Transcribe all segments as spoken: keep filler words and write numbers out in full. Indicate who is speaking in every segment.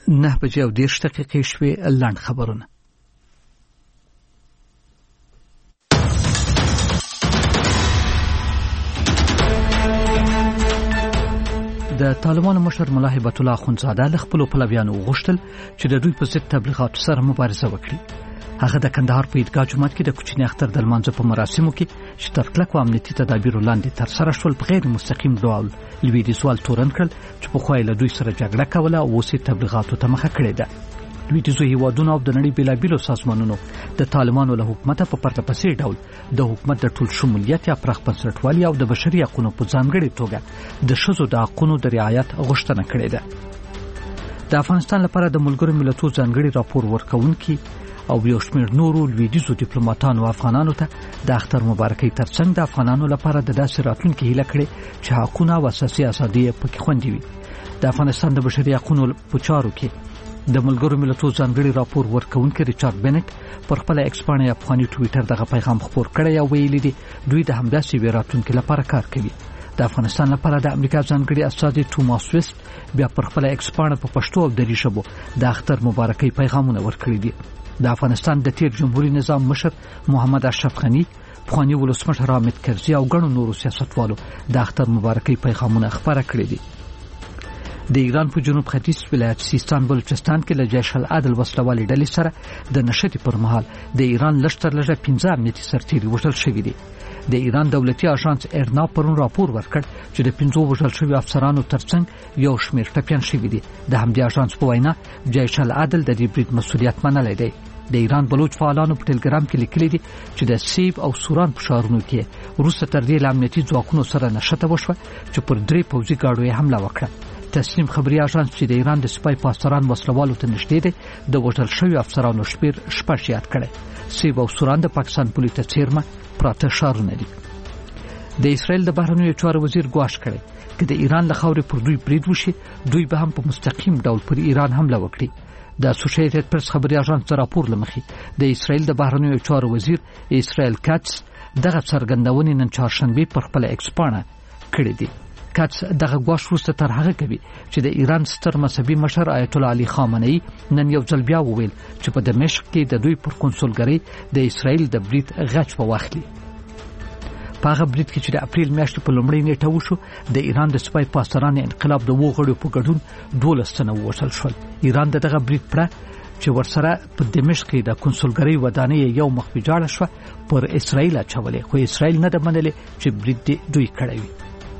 Speaker 1: نه بجې او دېرش دقیقې شوې. لنډ خبرونه. د طالبانو مشر ملا هیبت الله اخوندزاده له خپلو پلویانو وغوښتل چې د دوی په ضد تبلیغاتو سره مبارزه وکړي. هغه د کندهار په عیدګاه جومات کې د کوچني اختر د لمانځه په مراسمو کې چې تر کلکو امنیتي تدابیرو لاندې ترسره شول په غیر مستقیم ډول لویدیځوال تورن کړل چې پخوا یې له دوی سره جګړه کوله او اوس یې تبلیغاتو ته مخه کړې ده. لویدیځو هیوادونو او د نړۍ بېلابېلو سازمانونو د طالبانو له حکومته په پرله پسې ډول د حکومت د ټول شمولیت یا پراخ بنسټوالي او د بشري حقونو په ځانګړې توګه د ښځو د حقونو د رعایت غوښتنه کړې ده. د افغانستان لپاره د ملګرو ملتونو ځانګړي راپور ورکوونکي او یو شمېر نورو لویدیځو ډیپلوماټانو افغانانو ته د اختر مبارکۍ ترڅنګ د افغانانو لپاره د داسې راتلونکي هیله کړې چې حقونه او اساسي ازادۍ پکې خوندي وي. د افغانستان د بشري حقونو په چارو کې د ملګرو ملتونو ځانګړي راپور ورکوونکي ریچارډ بنټ پر خپل ایکس باندې افغاني ټویټر دغه پیغام خپور کړی او ویلي دي دوی د همداسې راتلونکي لپاره کار کوي. د افغانستان لپاره د امریکا ځانګړي استازي توماس ویست بیا پر خپل ایکس باندې په پښتو او دری ژبه د اختر مبارکۍ پیغامونه ورکړي دي. د افغانستان د تیر جمهوریت نظام مشر محمد اشرف غنی، پخوانی ولسمشر حامد کرزي او ګڼو نورو سیاستوالو د اختر مبارکۍ پیغامونه خپاره کړي دي. د ایران په جنوب ختیځ ولایت سیستان بلوچستان کې له جیش العدل وسلوالې ډلې سره د نښتې پر مهال د ایران لښتر لږه پنځه امنیتي سرتیري وژل شوي دي. د ایران دولتي اژانس ارنا پرون راپور ورکړ چې د پنځو وژل شویو افسرانو ترڅنګ یو شمېر ټپیان شوي دي. د همدې اژانس په وینا جیش العدل د دې برید مسؤلیت منلی دی. د ایران بلوچ فعالانو په ټلګرام کې لیکلي دي چې د سیب او سوران په ښارونو کې وروسته تر دې له امنیتي ځواکونو سره نښته وشوه چې پر درې پوځي ګاډو یې حمله وکړه. تسنیم خبري اژانس چې د ایران د سپای پاسداران وسلوالو ته نږدې دی د وژل شویو افسرانو شمېر شپږ یاد کړی. سیب او سوران د پاکستان پولې ته څیرمه پراته ښارونه دي. د اسرائیل د بهرنیو چارو وزیر ګواښ کړی چې د ایران له خاورې پر دوی برید وشي دوی به هم په مستقیم ډول پر ایران حمله وکړي. د اسوسییټډ پریس خبري اژانس د راپور له مخې د اسرائیل د بهرنیو چارو وزیر اسرائیل کاتس دغه څرګندونې نن چهارشنبه پر خپل ایکس باندې کړې دي. کاتس دغه ګواښ وروسته تر هغه کوي چې د ایران ستر مذهبي مشر آیت الله علي خامنه‌ای نن یو ځل بیا وویل چې په دمشق کې د دوی پر کنسولګرۍ د اسرائیل د برید غچ په واخلي. په هغه برید کې چې د اپریل میاشتې په لومړۍ نیټه وشو د ایران د سپای پاسدارانو انقلاب د وو غړو په ګډون دولس تنه ووژل شول. ایران د دغه برید پړه چې ورسره په دمشق کې د کنسولګرۍ ودانۍ یو مخ ویجاړه شوه پر اسرائیل اچولې، خو اسرائیل نه ده منلې چې برید دوی کړی وي.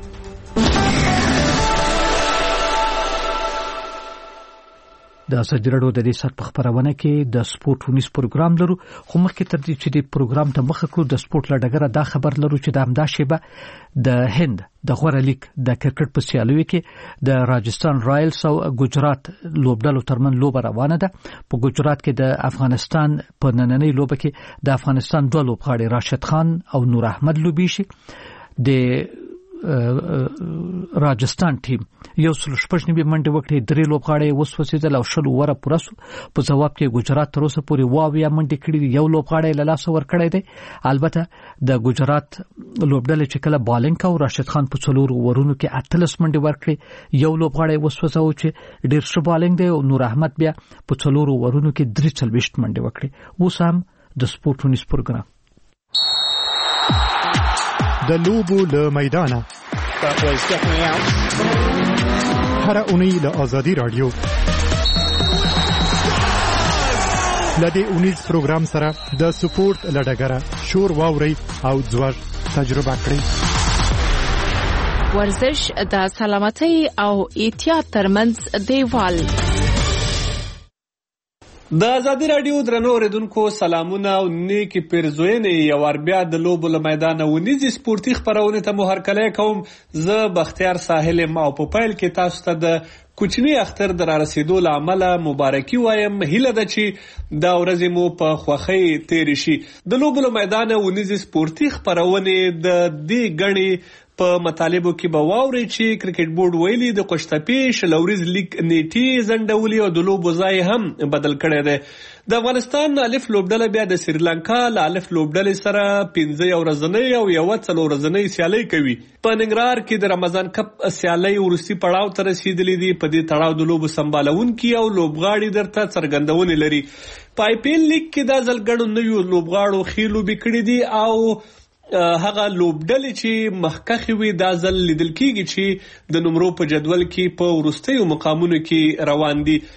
Speaker 1: د ازادي راډیو د دې سات په خبرونه کې د سپورت ونیس پروګرام لرو، خو مخکې تر دې چې د پروګرام ته مخه کړو د سپورت لړګره دا خبر لرو چې د همدا شیبه د هند د غوړه لیګ د کرکټ په سیالیو کې د راجستان رایلز او ګجرات لوبډلو ترمن لوبه روانه ده. په ګجرات کې د افغانستان په نننۍ لوبه کې د افغانستان دوه لوبغاړي راشد خان او نور احمد لوبي شي. د راجستان ټیم یو سل شپږ نیمه منډه وکړي، درې لوبغاړي وسوسېدل او شل وره پوره سو. په جواب کې ګجرات تر اوسه پورې واویا منډه کړي، یو لوبغاړي له لاسه ور کړی دی. البته د ګجرات لوبډلې چې کله بالینګ او راشد خان په څلور ورونو کې اتلس منډه ورکړي، یو لوبغاړي وسوساو چې ډیر ښه بالینګ دی او نور احمد بیا په څلور ورونو کې درې څلوېښت منډه وکړي. اوس هم د سپورت ونیس پروګرام
Speaker 2: د لوبو له میدانه هر اونۍ له آزادي رادیو لدې اونیز پروګرام سره د سپورت لړګره شور واوري او ځوړ تجربه کړئ.
Speaker 3: ورزش د سلامتۍ او احتیاط ترمنځ دیوال.
Speaker 4: د ازادي راډیو درنو اوریدونکو سلامونه او نیکی پیرزوینې یو ور بیا د لوبو له میدانه ونیزي سپورتي خبرونه ته مو هرکلی کوم. زه بختیار ساحل ما په پیل کې تاسو ته د کوچنی اختر در رسیدو له عمله مبارکي وایم. هیله ده چې دا ورځې مو په خوښۍ تیر شي. د لوبو له میدانه ونیزي سپورتي خبرونه د دې غړي په مطالبو کې به واوري چې کرکټ بورډ ویلي د قشتپې شلوريز لیگ نیټي زندولي او د لوبو ځای هم بدل کړی دی. د افغانستان الف لوبډله بیا د سریلانکا له الف لوبډلې سره پنځه یو ورځنۍ او یو څلور ورځنۍ سیالي کوي. په ننګرهار کې د رمضان کپ سیالي وروستي پړاو ته رسیدلې دي. په دې تړاو د لوبو سمبالونکي او لوبغاړي درته څرګندونې لري. په آی پی ایل لیګ کې دا ځل ګڼو نویو لوبغاړو ښې لوبې کړې دي او هغه لوبډلې چې مخکښې وي دا ځل لیدل کېږي چې د نمرو په جدول کې په وروستیو مقامونو کې روان دي.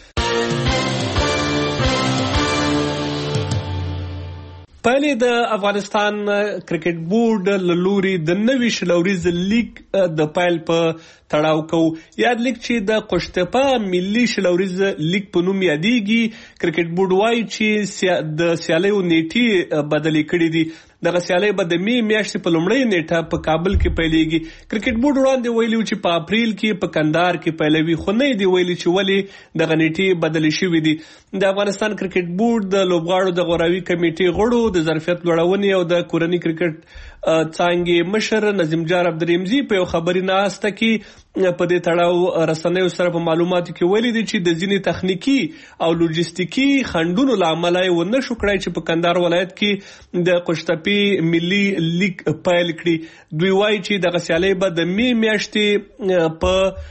Speaker 4: پایلې د افغانستان کرکټ بورډ له لوري د نوي شلوریز لیګ د پایل په تړاو کو. یاد لیګ چې د قشتپه ملي شلوریز لیګ په نوم یادېږي. کرکټ بورډ وایي چې د سیالیو نیټې بدلې کړې دي. دغه سیالي به د می میاشتې په لومړۍ نیټه په کابل کې پیلېږي. کرکټ بورډ وړاندې ویلي چې په اپریل کې په کندهار کې پیلوي، خو نه دی ویلي چې ولې دغه نیټې بدلې شوې دي. د افغانستان کرکټ بورډ د لوبغاړو د غوراوي کمیټې غړو د ظرفیت لوړونې او د کورني کرکټ څانګې مشر نظیم جار عبدالرحیمزي په یو خبري ناسته کې په دې تړاو رسنیو سره په معلوماتو کې ویلي دي چې د ځینې تخنیکی او لوجستیکي خنډونو له امله یې ونه شو کړای چې په کندهار ولایت کې د قشتپې ملي لیګ پیل کړي. دوی وایي چې دغه سیالي به د می میاشتې په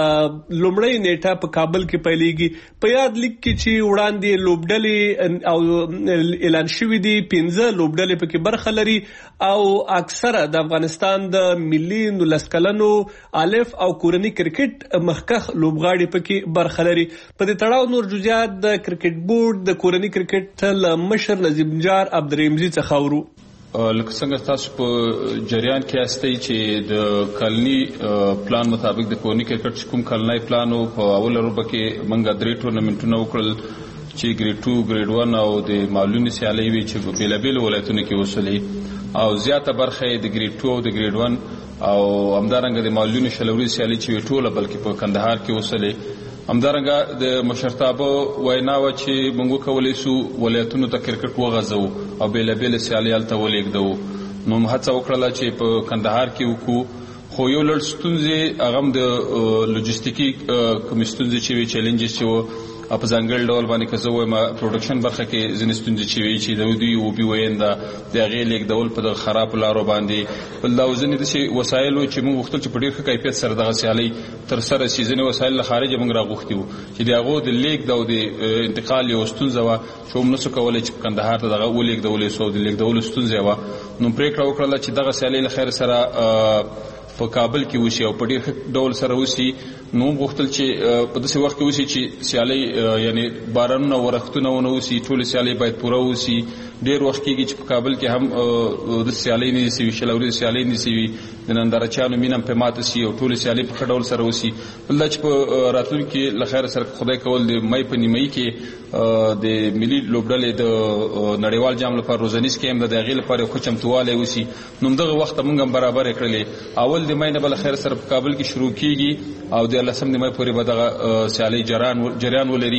Speaker 4: لومړی نیټه په کابل کې پیلېږي. په یاد لیګ کې چې وړاندې لوبډلې او اعلان شوي دي، پنځه لوبډلې پکې برخه لري او اکثره د افغانستان د ملي نولس کلنو الف او کورني کرکټ مخکښ لوبغاړي پکې برخه لري. په دې تړاو نور جزئیات د کرکټ بورډ د کورني کرکټ له مشر نظیم جار عبدالرحیمزي څخه اورو.
Speaker 5: لکه څنګه تاسو په جریان کې یاستئ چې د کلني پلان مطابق د کورني کرکټ کوم کلنی پلان او په اوله روبه کې موږ درې ټورنمنټونه وکړل چې ګریډ ټو ګریډ ون او د معلومي سیالي وی چې بیلابیل ولایتونو کې وسولې او زیاته برخه د ګریډ ټو او د ګریډ ون او همدارنګه د معلومي شلوري سیالي چې ټوله بلکې په کندهار کې وسولې. همدارنګه د مشرتابه وینا و چې موږ کولای شو ولایتونو ته کرکټ وغځو او بیلابیل سیالي هلته ولېږدو. نو هڅه وکړله چې په کندهار کې وکړو، خو یو لړ ستونزې هغه د لوجستیکي کوم ستونزې چې وي چیلنجز چې وو په ځانګړي ډول باندې که زه وایم پروډکشن برخه کې ځینې ستونزې چې وي چې د دوی اوبي وینده د هغې لیږدول په دغه خرابو لارو باندې بل دا ځینې داسې وسایل وو چې موږ غوښتل چې په ډېر ښه کیفیت سره دغه سیالۍ ترسره شي. ځینې وسایل له خارجه موږ راغوښتي وو چې د هغو د لیږد او د انتقال یوه ستونزه وه چې موږ نسو کولی چې کندهار ته دغه ولېږدولی سو او د لیږدولو ستونزه وه. نو پرېکړه وکړله چې دغه سیالۍ له خیر سره په کابل کې وشي او په ډېر ښه ډول سره وشي. نو غوښتل چې په داسې وخت کې وشي چې سیالۍ یعنی بارانونه ورښتونه ونه وشي، ټولې سیالۍ باید پوره وشي. ډېر وخت کېږي چې په کابل کې هم د سیالۍ نه دي سوي، شلوري سیالۍ نه سوي، د نندارچیانو مینه هم پرې ماته شي او ټولې سیالۍ په ښه ډول سره وشي. بل دا چې په راتلونکي کې له خیره سره خدای کول د مۍ په نیمایي کې د ملي لوبډلې د نړیوال جام لپاره روزنیز کې هم د هغې لپاره یو ښه چمتووالی وشي. نو همدغه وخت موږ هم برابرې کړلې. اول د مۍ نه به له خیر سره په کابل کې شروع کېږي او د لسم د مۍ پورې به دغه سیالۍ جریان ولري.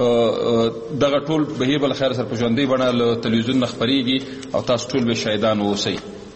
Speaker 5: دغه ټول بهیر به له خیر سره په ژوندۍ بڼه له تلویزیون نه خپرېږي او تاسو ټول به شاهدان واوسئ.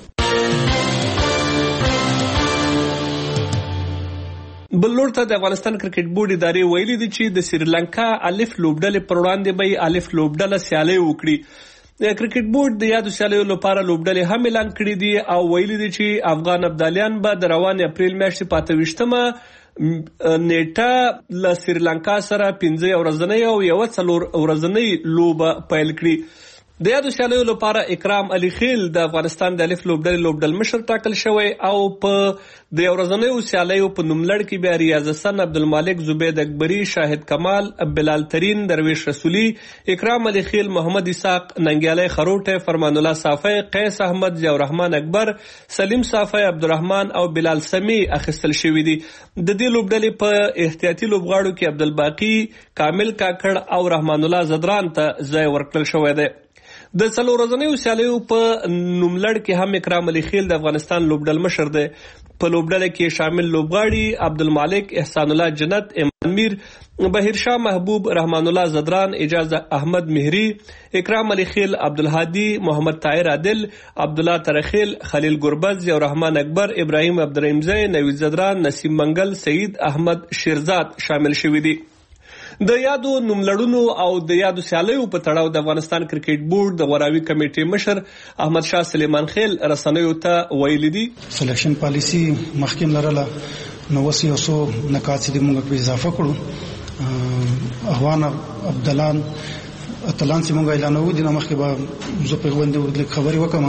Speaker 4: بل لور ته د افغانستان کرکټ بورډ ادارې ویلي دي چې د سریلانکا الف لوبډلې پر وړاندې به الف لوبډله سیالۍ وکړي. د کرکټ بورډ د یادو سیالیو لپاره لوبډلې هم اعلان کړي دي او ویلي دي چې افغان ابدالیان به د روان اپریل میاشتې په اته ویشتمه نیټه له سریلانکا سره پنځه ورځنۍ او یو څلور ورځنۍ لوبه پیل کړي. د یادو سیالیو لپاره اکرام علي خیل د افغانستان د الف لوبډلې لوبډل مشر ټاکل شوی او په د ورځنیو سیالیو په نوملړ کې بیا ریاض حسن، عبدالمالک، زبید اکبری، شاهد کمال، بلال ترین، درویش رسولی، اکرام علي خیل، محمد اسحاق، ننګیالی خروټه، فرمان الله صافی، قیس احمد، ضیاءالرحمن اکبر، سلیم صافی، عبدالرحمن او بلال سمی اخیستل شوي دي. د دې لوبډلې په احتیاطي لوبغاړو کې عبدالباقي، کامل کاکړ او رحمان الله زدران ته ځای ورکړل شوی دی. د څلور ورځنیو سیالیو په نوملړ کې هم اکرام علي خیل د افغانستان لوبډل مشر دی. په لوبډله کې شامل لوبغاړي عبدالمالک، احسان الله جنت، ایمان میر، بهیر شاه محبوب، رحمان الله زدران، اجاز احمد مهری، اکرام علي خیل، عبدالهادي، محمد طاهر عادل، عبدالله ترخیل، خلیل گربز، ضیاءالرحمن اکبر، ابراهیم عبدالرحیمزی، نوید زدران، نسیم منگل، سعید احمد شیرزاد شامل شوي دي. د یادو نوملړونو او د یادو سیالیو په تړاو د افغانستان کرکټ بورډ د غوراوي کمیټې مشر احمد شاه سلیمان خیل رسنیو ته ویلي دي
Speaker 6: سلیکشن پالیسی مخکې لرله نو وسی اوسو نکات دې موږ په اضافه کړو احوان عبدالان اتلان چې موږ اعلان وکړو د مخکې به زه په باندې خبري وکم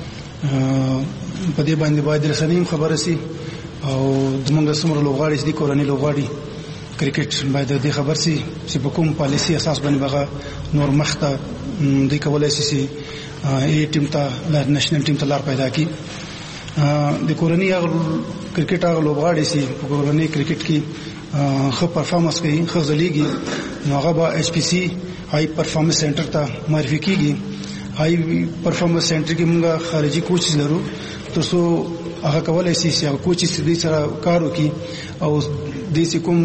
Speaker 6: په دې باندې باید رسنیم خبره سي او د موږ سمره لوغاړي چې کورنۍ لوغاړي کرکټ باید د خبر سي چې په کوم پالیسي اساس باندې بغا نور مخته د کولای شي چې ای ټیم ته لا نېشنل ټیم ته لار پیدا کی د کورنۍ کرکټ هغه لوبغاړي سي په کورنۍ کرکټ کې خو پرفارمنس کوي خو ځلېږي نو هغه به ایچ پی سی هاي پرفارمنس سنټر ته معرفي کیږي هاي پرفارمنس سنټر کې موږ خارجي کوچ لرو ترڅو هغه کولای شي چې کوچ دې سره کار وکړي او د کوم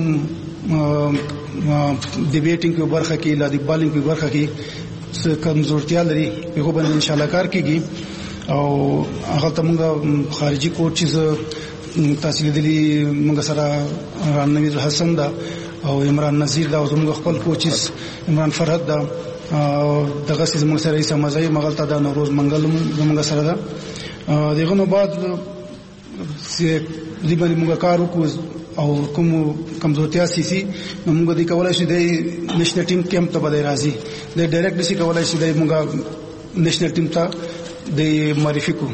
Speaker 6: د بیټینګ په برخه کې لا د بالینګ په برخه کې څه کمزورتیا لري په باندې ان شاء الله کار کیږي او هغه ته موږ خارجي کوچز تحصیل دي موږ سره رانویر حسن دا او عمران نذیر دا او موږ خپل کوچز عمران فرحت دا دغه سیس موږ سره یې سمځي مغلطه دا نوروز منګل موږ سره دا دغه نو بعد چې دې باندې موږ کار وکړو او کوم کمزورتیا سي نو موږ د کولای شو د نېشنل ټیم کیمپ ته بدای راځي د ډایرکټ نشي کولای شو د موږ نېشنل ټیم ته د معرفي کو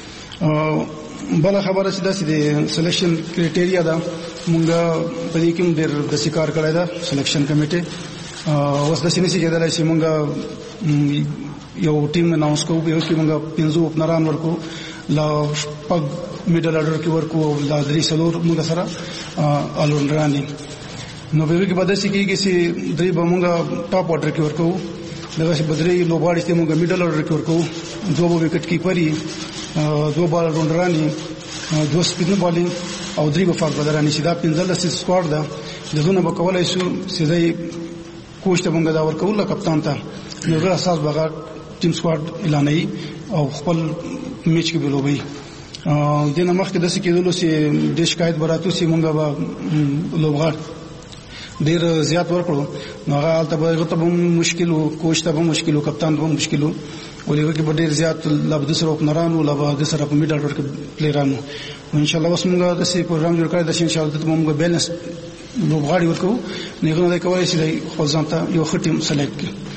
Speaker 6: بل خبره چې د سلیکشن کرایټیریا دا موږ په دې کې ډېر د شکار کړی دا سلیکشن کمیټه اوس د سینې چې کېدل شي موږ یو ټیم اناونس کوو یو کې موږ پنځو اپنران ورکو لا پګ میډل اډر کې ورکو او لا درې سلور موږ سره الونرانی نو به کې بدل شي کېږي چې درې به موږ ټاپ اډر کې ورکو دغه چې بدرې لوباړي چې موږ میډل اډر کې ورکو دوه به وکټ کیپري دوه بال الونرانی دوه سپین بالینګ او درې به فاک بدرانی چې دا پنځه لس سکواډ ده دغه به کولای شو چې کوچ ته موږ دا ورکو لا کپتان ته نو غیر اساس بغا ټیم سکواډ اعلانوي او خپل میچ کې بلوبي د نه مخکې د سکیدلو چې د شکایت براتو چې مونږه به لوبغاړ ډیر زیات ورکړو نو هغه البته به ته مشکل او کوچ ته به مشکل او کپتان به مشکل ولې کې ډیر زیات لابد سره اپنرانو لابد سره په میډل ورک پلیرانو ان شاء الله اوس مونږه د سي پروګرام جوړ کړی د ان شاء الله ته مونږ بیلنس لوبغاړي ورکو نه غواړي کوي چې خپل ځانته یو ښه ټیم سلیکټ کړي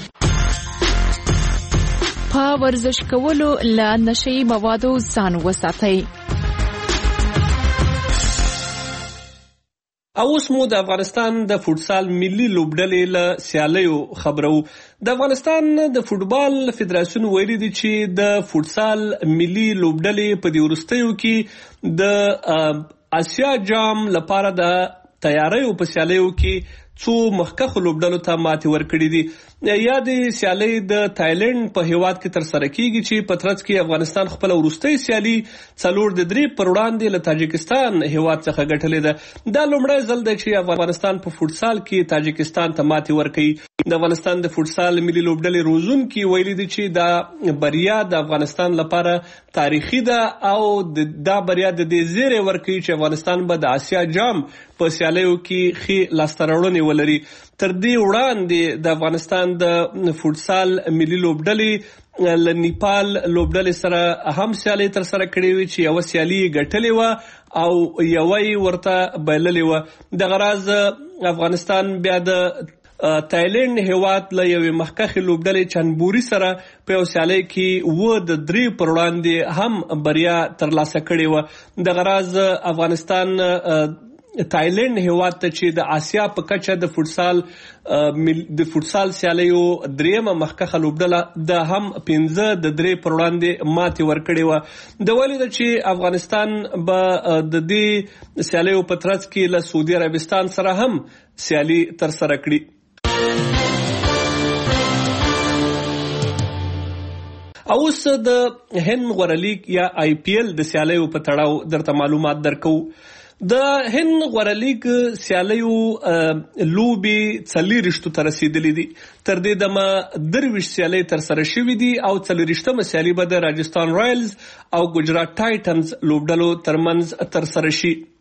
Speaker 3: په ورزش کولو له نشي موادو ځان وساتئ.
Speaker 4: اوس مو د افغانستان د فوټسال ملي لوبډلې له سیالیو خبرو. د افغانستان د فوټبال فدراسیون ویلي دي چې د فوټسال ملي لوبډلې په دې وروستیو کې د آسیا جام لپاره د تیاریو په سیالیو کې څو مخکخ لوبډلو ته ماتې ورکړې دي. یا د سیالي د تایلند په هیواد کې تر سره کیږي چې په ترڅ کې افغانستان خپل وروستۍ سیالي څلور د درې پر وړاندې له تاجکستان هیواد څخه ګټلې ده. دا لومړی ځل دی چې افغانستان په فوټسال کې تاجکستان ته ماتې ورکړي. د افغانستان د فوټسال ملي لوبډلې روزونکي ویلي دي چې دا بریا د افغانستان لپاره تاریخي ده او دا بریا د دې زیری ورکوي چې افغانستان به د آسیا جام په سیالیو کې ښې لاسته راوړنې ولري. تر دې وړاندې د افغانستان د فوټسال ملي لوبډلې له نیپال لوبډلې سره هم سیالي تر سره کړې وي چې یو سیالي ګټلې و او یوې ورته بایللې و. د غراز افغانستان بیا د تایلند هیواد له یوې مخکخې لوبډلې چنبوري سره په یو سیالي کې و د درې پر وړاندې هم بریا ترلاسه کړې و. د غراز افغانستان تایلند هیواد ته چې د آسیا په کچه د فوټسال د فوټسال سیالیو دریمه مخکخه لوبډله د هم پنځه د درې پر وړاندې ماتې ورکړې و. د ولې ده چې افغانستان به د دې سیالیو په ترڅ کې له سعودي عربستان سره هم سیالي تر سره کړي. اوس د هند غوره لیګ یا آی پی ایل د سیالیو په تړاو درته معلومات درکو. د هند غوره لیګ سیالیو لوبي څلېرویشتو ته رسیدلې دي. تر دې دمه درویشت سیالۍ تر سره شوې دي او څلېرویشتمه سیالي به د راجستان رایلز او ګجرات ټایټنز لوبډلو ترمنځ تر سره شي.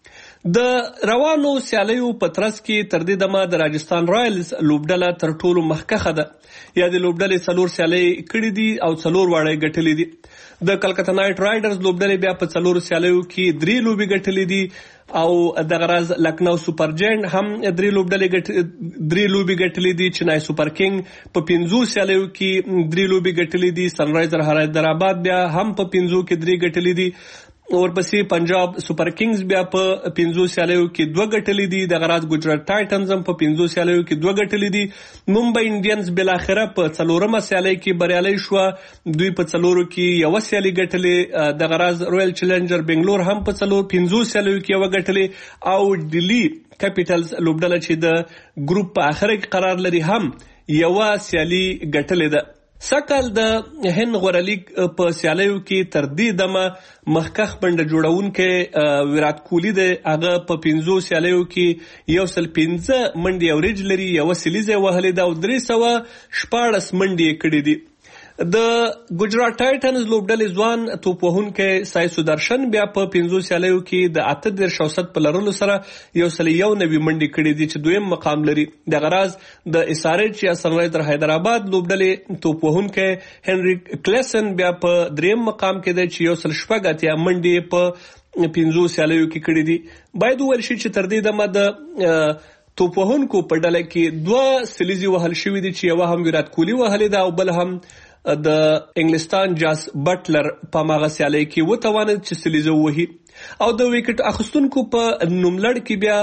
Speaker 4: د روانو سیالیو په ترڅ کې تر دې دمه د راجستان رایلز لوبډله تر ټولو مخکښه ده یا د لوبډلې څلور سیالۍ کړي دي او څلور واړه ګټلې دي. د کلکته نایټ رایډرز لوبډلې بیا په څلورو سیالیو کې درې لوبې ګټلې دي او دغه راز لکنو سوپر جاینټ هم درې لوبډلې ګټ درې لوبې ګټلې دي. چنای سوپر کینګ په پنځو سیالیو کې درې لوبې ګټلې دي. سنرایزر حیدرآباد بیا هم په پنځو کې درې ګټلې دي. ورپسې پنجاب سوپر کینګز بیا په پنځو سیالیو کې دوه ګټلې دي. دغه راز ګجرات ټایټنز هم په پنځو سیالیو کې دوه ګټلې دي. ممبئی انډینز بالاخره په څلورمه سیالۍ کې بریالي شو. دوی په څلورو کې یو سیالي ګټلې. دغه راز رویل چیلنجر بنگلور هم په څلور پنځو سیالیو کې یو ګټلې او ډیلی کیپټلز لوبډله چې د ګروپ په اخر کې قرار لري هم یو سیالي ګټلې ده. سکل د هند غورلیګ په سیالیو کې تر دې دمه مخکښ بنډه جوړونکي ویرات کوهلی دی. هغه په پنځو سیالیو کې یو سل پنځه منډې اورېج لري. یو سلیزه وهلې ده او درې سوه شپاړس منډې کړې دي. د ګجرات ټایټنز لوبډلې ځوان توپ وهونکی سای سودرشن بیا په پنځو سیالیو کې د اته دېرش اوسط په لرلو سره یو سل یو نوي منډې کړې دي چې دویم مقام لري. دغه راز د اس آر ایچ یا سنرایزر حیدرآباد لوبډلې توپ وهونکی هنریک کلیسن بیا په دریم مقام کې دی چې یو سل شپږ اتیا منډې په پنځو سیالیو کې کړې دي. باید وویل شي چې تر دې دمه د توپ وهونکو په ډله کې دوه سلیزې وهل شوي دي چې یوه هم ویرات کوهلی وهلې ده او بل هم د انګلستان جاس بټلر په ماغه سیالۍ کې وتوانید چې سلیزه وهي. او د وکټ اخیستونکو په نوملړ کې بیا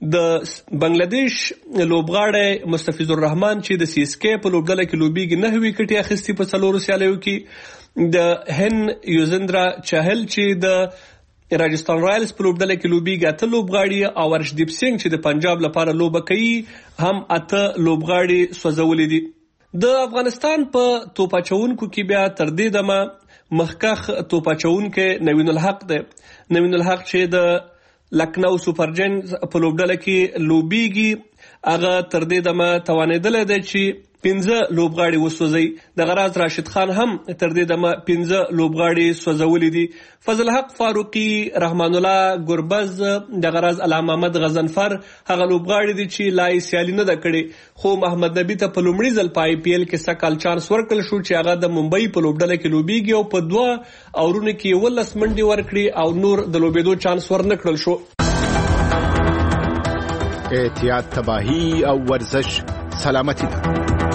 Speaker 4: د بنگلاديش لوبغاړی مستفیض الرحمن چې د سی اس کے په لوبډله کې لوبیږي نه وکټي اخیستي په څلورو سیالیو کې. د هن یوزندرا چاهل چې د راجستان رایلز په لوبډله کې لوبیږي اته لوبغاړي او ارشدیپ سنگ چې د پنجاب لپاره لوبه کوي هم اته لوبغاړي سوځولي دي. د افغانستان په توپاچونکو کې بیا تر دې دمه مخکښ توپاچونکو نوین الحق دی. نوین الحق چې د لکنو سوپر جاینټ په لوبډله کې لوبیږي هغه تر دې دمه توانیدلی دی چې پنځه لوبغاړي وسوځي. دغه راز راشد خان هم تر دې دمه پنځه لوبغاړي سوځولي دي. فضل حق فاروقي، رحمان الله ګربز، دغه راز علامه محمد غضنفر هغه لوبغاړي دي چې لا یې سیالي نه ده کړې. خو محمد نبی ته په لومړي ځل په آی پی ایل کې سکال چانس ورکړل شو چې هغه د ممبئی په لوبډله کې لوبیږي او په دوه اورونو کې یولس منډې ورکړي او نور د لوبېدو چانس ورنکړل شو.
Speaker 7: احتیاط تباهی او ورزش سلامتی ده.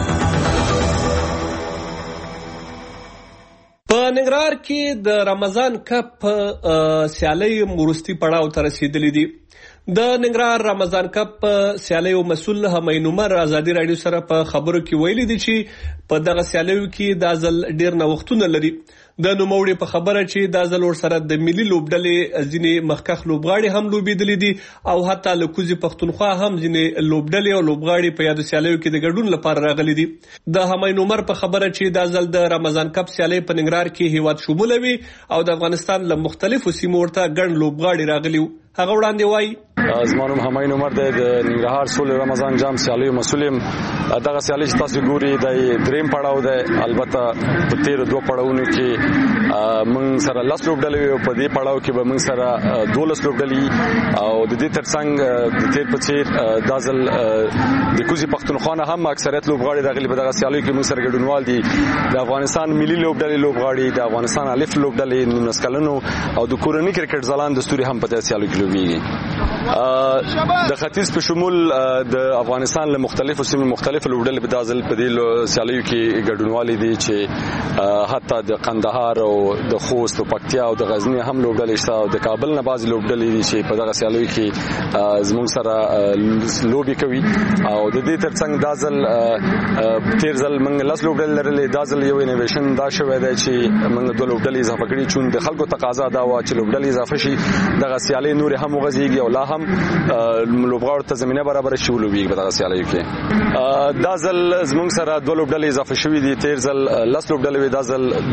Speaker 4: په ننګرهار کې د رمضان کپ سیالۍ وروستي پړاو ته رسیدلې دي. د ننګرهار رمضان کپ سیالیو مسؤل همین عمر ازادي رادیو سره په خبرو کې ویلي دي چې په دغه سیالیو کې د ځل ډیر نوښتونه لري. د نوموړي په خبره چې د ځل ور سره د ملي لوبډلې ځینې مخکښ لوبغاړي هم لوبېدلي دي او حتی له کوزي پښتونخوا هم ځینې لوبډلې او لوبغاړي په یادو سیالیو کې د ګډون لپاره راغلي دي. د همین عمر په خبره چې د ځل د رمضان کپ سیالۍ په ننګرهار کې هیواد شموله وي او د افغانستان له مختلفو سیمو ورته ګڼ لوبغاړي راغلي. هغه وړاندې وایي
Speaker 8: زمانوم همین عمر د ننګرهار سول رمضان جام سیالیو مسؤلیم. دغه سیالي چې تاسو ګوري د دریم پړاو ده. البته په تیر دوه پړاوونو کې موږ سره لاس لوبډلې او په دې پړاو کې به موږ سره دولس لوبډلې او د دې ترڅنګ د تیر په څیر د ځل د کوزي پښتونخوا هم اکثریت لوبغاړي راغلي په دغه سیالیو کې موږ سره ګډونوال دي. د افغانستان ملي لوبډلې لوبغاړي، د افغانستان الف لوبډلې، نونس کلنو او د کورنۍ کرکټ ځلان د ستوري هم په دې سیالیو کې لوبېږي. د ختیځ په شمول د افغانستان له مختلفو سیمو مختلف لوبډلې په دازل په دې سیالیو کې ګډونوالي دي چې حتی د قندهار او د خوست او پکتیا او د غزنی هم لوبډلې شته او د کابل نه بعض لوبډلې دي چې په دغه سیالیو کې زموږ سره لوبي کوي. او د دې ترڅنګ دازل تیر ځل موږ لاس لوبډلې لرلې. دازل یو انویشن دا شوی دی چې موږ دوه لوبډلې اضافه کړې چې د خلکو تقاضا دا و چې لوبډلې اضافه شي. دغه سیالي نور هم وغځيږي او لا هم لوبغاړو ته زمينه برابر شي ولوي په دغه سیالیو کې. دا ځل زموږ سره دوه لوبډلې اضافه شوې دي. تیر ځل لاس لوبډلې وې، دا ځل دولس لوبډلې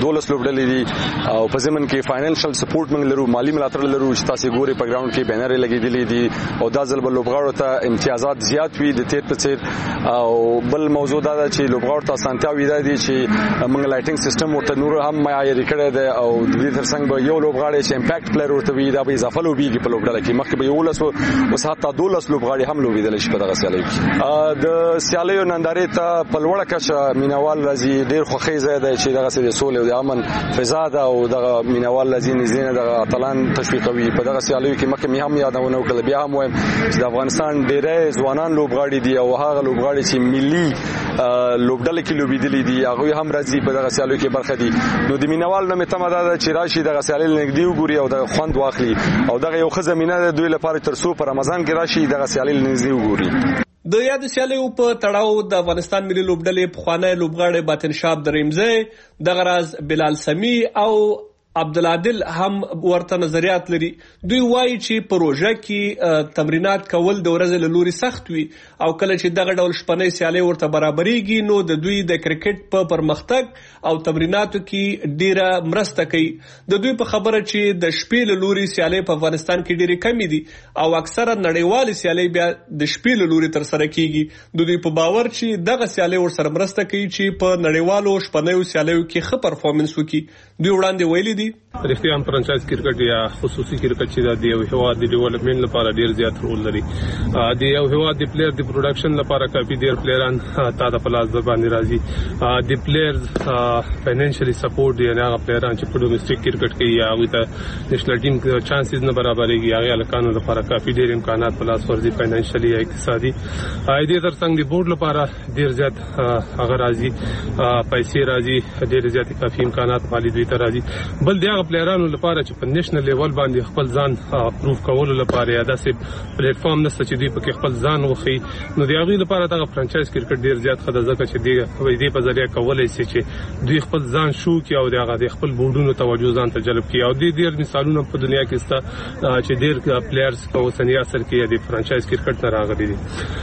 Speaker 8: لوبډلې دي او په ځمن کې فاینانشل سپورټ موږ لرو، مالی ملاتړ لرو چې تاسو ګوري په ګراوند کې بینر لګیدلې دي او دا ځل بل لوبغاړو ته امتیازات زیات وي د تیر په څیر. او بل موضوع دا ده چې لوبغاړو ته اسانتیا وي دا دي چې موږ لایټینګ سیستم ورته نور هم معیاري کړی دی او د دې ترڅنګ به یو لوبغاړی چې امپیکټ پلیئر ورته وي دا به اضافه لوبیږي په لوبډله کې. مخکې به یو لس اوس حتی دولس لوبغاړي هم لوبېدل شي په دغه سیالیو کې. د سیالیو نندارې ته په لوړه کچه مینوال راځي، ډېر خوښۍ ځای دی چې دغه د سولې او د امن فضا ده او دغه مینوال راځي نږدې نه دغه اتلان تشویقوي په دغه سیالیو کې. مخکې مې هم یادونه وکړه، بیا هم وایم چې د افغانستان ډېری ځوانان لوبغاړي دي او هغه لوبغاړي چې ملي لوبډله کې لوبېدلي دي هغه هم راځي په دغه سیالیو کې برخه دي. نو د مینوال نومې تمه ده چې راشي دغه سیالي نږدې وګوري او د خوند واخلي او دغه یو ښه زمینه ده دوی لپاره ترڅو په رمضان کې راشي دغه سیالي نږدې وګوري.
Speaker 4: د یاد سیالیو په تړاو د افغانستان ملي لوبډلې پخوانی لوبغاړی باطن شاب دریمزی، دغه راز بلال سمی او عبدالعادل هم ورته نظریات لري. دوی وایي چې پروژه کې تمرینات کول د ورځې له لوري سخت وي او کله چې دغه ډول شپنۍ سیالۍ ورته برابرېږي نو د دوی د کرکټ په پرمختګ او تمریناتو کې ډیره مرسته کوي. د دوی په خبره چې د شپې له لوري سیالۍ په افغانستان کې ډیره کمې دي او اکثره نړیوالې سیالۍ بیا د شپې له لوري ترسره کیږي. د دوی په باور چې دغه سیالۍ ورسره مرسته کوي چې په نړیوالو شپنیو سیالیو کې ښه پرفارمنس وکړي. دوی وړاندې ویلي دي
Speaker 9: رښتیا هم فرانچایز کرکټ یا خصوصي کرکټ چې د یو هیواد د ډیولپمنٹ لپاره ډیر زیات رول لري. د یو هیواد د پلیئر د پروډکشن لپاره کافي ډیر پلیئران تا د پلاس باندې راځي. د پلیئرز فاینانشلی سپورټ دی نه هغه پلیئران چې په ډومېسټک کرکټ کې یا هغه ته نېشنل ټیم چانسز نه برابرېږي هغه لکانو لپاره کافي ډیر امکانات پلاس ورزي فاینانشلی یا اقتصادي. دې ترڅنګ د بورډ لپاره ډیر زیات هغه راځي پیسې راځي ډیر زیات کافي امکانات مالی دوی ته راځي. بل دی هغه پلیئرانو لپاره چې په نېشنل لیول باندې خپل ځان پروف کولو لپاره یا داسې پلیټ فارم نشته چې دوی پکې خپل ځان وخی. نو د هغې لپاره دغه فرانچایز کرکټ ډیر زیات ښه ده ځکه چې دې په ذریعه کولی شي چې دوی خپل ځان شو کړي او د هغه د خپل بورډونو توجه ځان ته جلب کړي. او دې ډېر مثالونه په دنیا کې شته چې ډېر پلیئرز په اوسني عصر کې د فرانچایز کرکټ نه راغلي دي.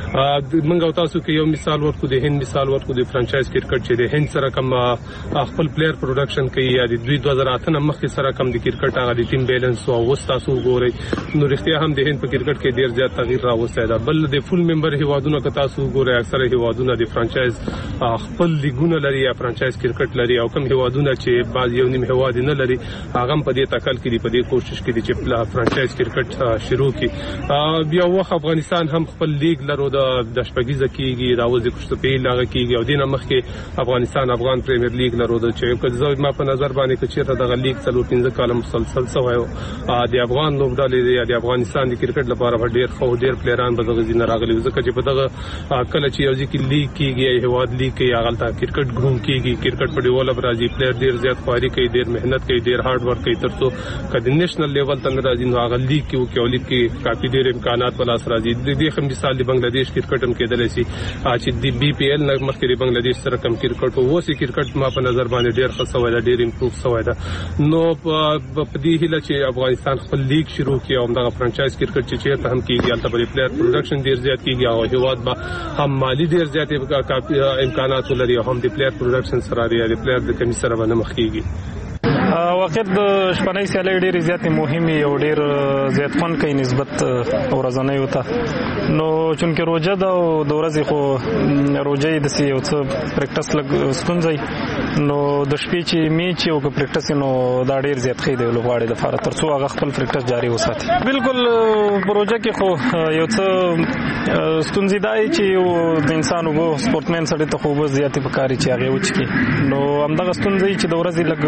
Speaker 9: موږ او تاسو کې یو مثال ورکړو، د هند مثال ورکړو د فرانچایز کرکټ چې د هند سره کوم خپل پلیئر پروډکشن کوي یا د دوی دوه زره اته نه مخکې سره کوم د کرکټ هغه د ټیم بیلانس او اوس تاسو وګورئ نو رښتیا هم د هند په کرکټ کې ډیر زیات تغییر راوستی ده. بل د فول ممبر هیوادونو که تاسو وګورئ اکثره هیوادونه د فرانچایز خپل لیګونه لري یا فرانچایز کرکټ لري او کوم هیوادونه چې بعض یو نیم هیواد نه لري هغه په دې تکل کې دي په دې کوشش کې دي چې فرانچایز کرکټ شروع کړي. بیا وخت افغانستان هم خپل لیګ لرو د شپږیزه کېږي راوځي کوشتپې لاغه کېږي او دینه مخکې افغانستان افغان پریمیر لیګ لرو د چې زه ما په نظر باندې چې دغه لیګ څلور پنځه کاله مسلسل سوی د افغان لوبډلې یا د افغانستان د کرکټ لپاره ډېر خو ډېر پلیئران به دغه ځینې راغلي ځکه چې په دغه کله چې یو ځکه لیګ کېږي هیواد لیګ کې هغه ته کرکټ ګروم کېږي کرکټ په ډیولپ راځي پلیئر ډېر زیات خواري کوي ډېر مهنت کوي ډېر هارد ورک کوي ترڅو کله نېشنل لیول ته راځي نو هغه لیګ کې او کې لیګ کې کافي ډېر امکانات بلاس راځي. د دې هم مثال د بنگلاديش کرکټ هم کېدلی شي چې د بي پی ایل نه مخکې د بنگلاديش سره کم کرکټ او اوس کرکټ ما په نظر باندې ډېر ښه شوی دی ډېر امپروف شوی دی. نو په دې هیله چې افغانستان خپل لیګ شروع کړي او دغه فرانچایز کرکټ چې چیرته هم کېږي هلته به د پلیئر پروډکشن ډېر زیات کېږي او هیواد به هم مالي ډېر زیات امکانات ولري او هم د پلیئر پروډکشن سره یا د پلیئر د کمي سره به نه مخ کېږي.
Speaker 10: واقعیت د شپنۍ سیالۍ ډېرې زیاتې مهمې او ډېر زیات خوند کوي نسبت ورځنیو ته. نو چونکې روژه ده او د ورځې خو روژه یې داسې یو څه پریکټس لږ ستونزه نو د شپې چې میچ او که پریکټس نو دا ډېر زیات ښه دی لوبغاړي لپاره ترڅو هغه خپل پریکټس جاري وساتي. بالکل په روژه کې خو یو څه ستونزې دا یي چې د انسان اوبه سپورټمین سړي ته خو اوبه زیاتې پکاري چې هغې وچکي نو همدغه ستونزه یي چې د ورځې لږ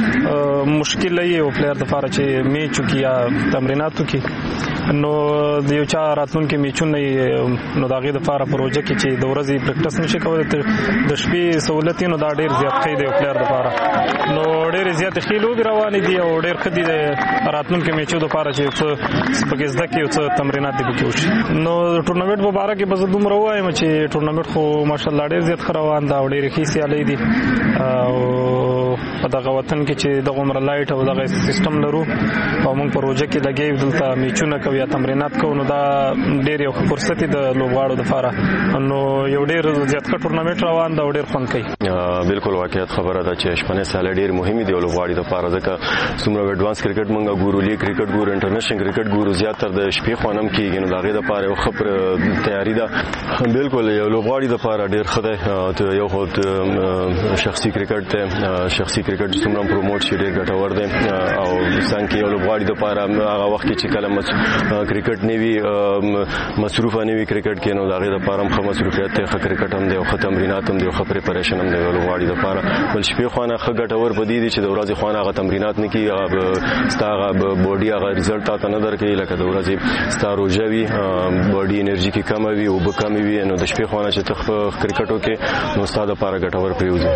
Speaker 10: مشکل یې او پلیئر لپاره چې میچ وکړي یا تمرینات وکړي نو د یو چا راتلونکي میچونه نو د هغې دپاره په روژه کې چې د ورځې پریکټس نشي کولی د شپې سهولت نو دا ډېر زیات ښه دی پلیئر دپاره نو ډېرې زیاتې ښې لوبې روانې دي او ډېر ښه دي د راتلونکي میچو دپاره چې یو څه پکې زده کړي یو څه تمرینات دې پکې وشي. نو د ټورنمنټ په باره کې به زه دومره ووایم چې ټورنمنټ خو ماشاءالله ډېر زیات ښه روان ده او ډېرې ښې سیالۍ دي او په دغه وطن کې چې د عمر لایټ او دغه سیستم لرو او موږ پروژه کې لګي دلته میچونه کوي یا تمرینات کوو نو دا ډېر یو فرصت دی د لوبغاړو لپاره نو یو ډېر زیات ښه ټورنمنټ روان دا ډېر خوند کوي.
Speaker 11: بالکل واقعیت خبره ده چې شپږ سال ډېر مهم دي لوبغاړي لپاره ځکه څومره ایڈوانس کرکټ موږ ګورو لیګ کرکټ ګورو انټرنیشنل کرکټ ګورو زیاتره د شپې خوانم کیږي نو دغه لپاره یو خبر تیاری ده. بالکل یو لوبغاړي لپاره ډېر ښه دی یو خو شخصي کرکټ ته شخصي کرکټ څومره پروموټ شي ډېر ګټور دی او څنګه یو لوبغاړي لپاره هغه وخت چې کله کرکټ نیوي مصروف نه وي کرکټ کې نو دغه لپاره هم ښه مصروفیت ته ښه کرکټ هم دی او ښه تمرینات هم دی او ښه پریپریشن هم دی لوبغاړي لپاره. بل شپې خوانه ښه ګټور پدې دي چې د ورځې خوانه هغه تمرینات نه کوي هغه ستاره بوډي هغه رزلټ تاسو نه درکې لکه د ورځې ستاره روجوي بوډي انرژي کې کم وي او به کم وي نو د شپې خوانه چې تخ کرکټو کې نو ستاسو لپاره ګټور پریوزي.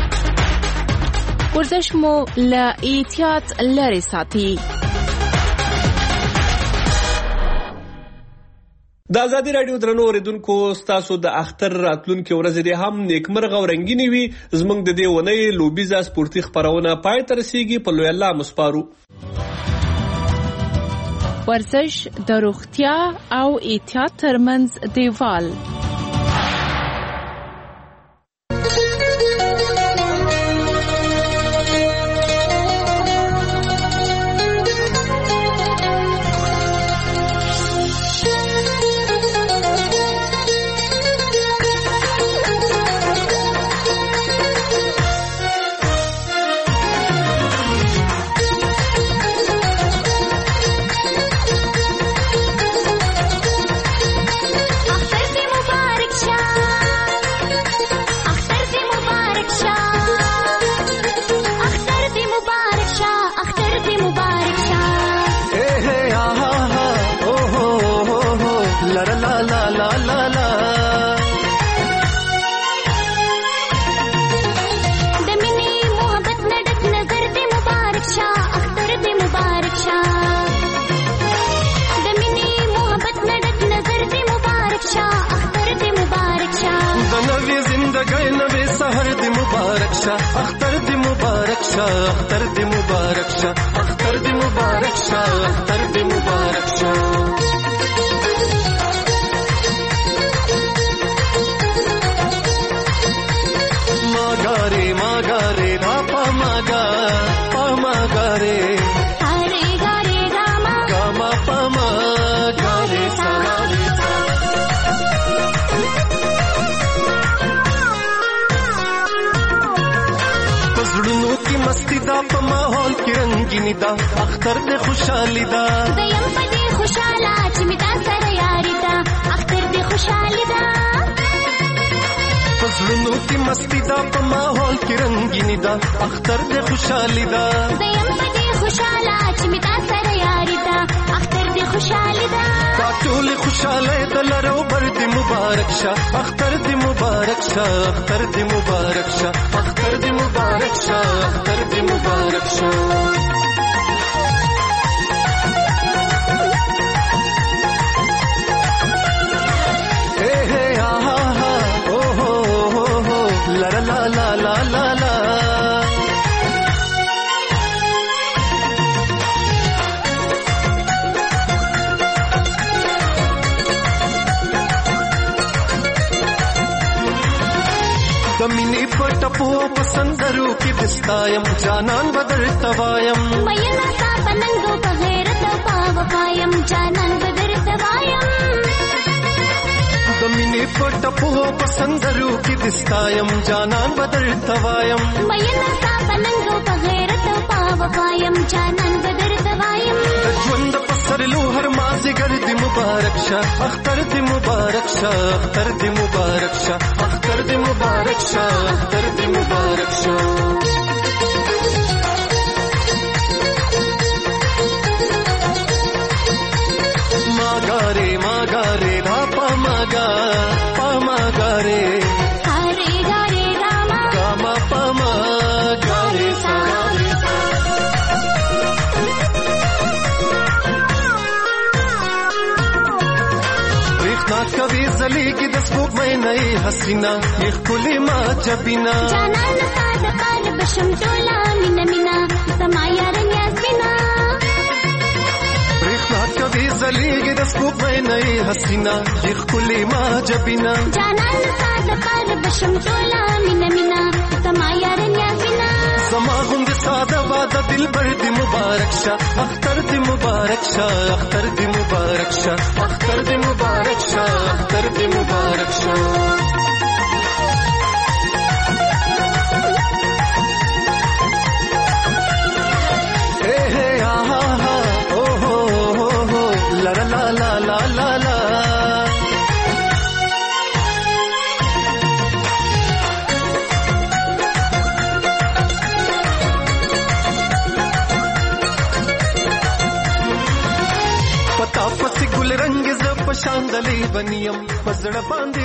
Speaker 3: ورزش مو له احتیاط لري ساتي.
Speaker 4: د ازادي رادیو درنو اوریدونکو ستاسو د اختر راتلونکي ورځې دې هم نیکمرغه او رنگینې وي. زموږ د دې ونې لوبیزه سپورتي خبرونه پای ته رسیږي. په لوی الله مسپارو.
Speaker 3: ورزش د روغتیا او احتیاط ترمنځ دیوال.
Speaker 12: اختر دی مبارک شاه اختر دی مبارک شاه اختر دی مبارک شاه اختر دی مبارک شاه. ماګاره ماګاره پاپا ماګا پاماګاره هره ګاره ګاما ګاما پاماګاره ساګاره. زړونو کې مستی دا په ماحول کې رنگینی دا اختر دې خوشحالي دا زیم په دې خوشاله چې می دا سره یاري دا اختر دې خوشحالي دا. زړونو کې مستی دا په ماحول کې رنگینی دا اختر دې خوشحالي دا زیم په دې خوشاله چې می دا سره یاري دا اختر دې خوشحالي دا. دا ټول خوشاله دلرو بر دې مبارک شه اختر دې مبارک شه اختر دې مبارک شه اختر دې مبارک شه اختر دې مبارک شه. اے اے آہا ہا او ہو ہو ہو لا لا لا لا لا لا. دمینی پټپو پسندرو کې دستایم جانان بدر توایم مېنا تا پننګو په غیرت پاو قایم جانان بدر توایم. دمینی پټپو پسندرو کې دستایم جانان بدر توایم مېنا تا پننګو په غیرت پاو قایم جانان بدر توایم. ژوند پسرلو هر مازیګر دې مبارک شه اختر دې مبارک شه اختر دې مبارک شه اختر دې مبارک شه اختر دې مبارک شه. ماګاره ماګاره دا پاماګا پاماګاره هره ګاره ګاما ګاما پاماګاره ساګاره. ریخنا کوي زلیږي د سپوږمۍ نه حسینا یخ کلی ما جبینا جانان ساده پار بشم ټولا مینا مینا سما یارن یاسینا رخنا کبي زلیګ د سکوپ نه حسینا یخ کلی ما جبینا جانان ساده پار بشم ټولا مینا مینا سما یارن یاسینا سما غوند ساده واده دل بر دی مبارک شا اختر دی مبارک شا اختر دی مبارک شا اختر دی مبارک شا اختر دی مبارک شا اے ہے آہا ہا او ہو ہو ہو لا لا لا لا لا لا پتا پس ګل رنگ ز پشاندلې بنیم پزړه باندې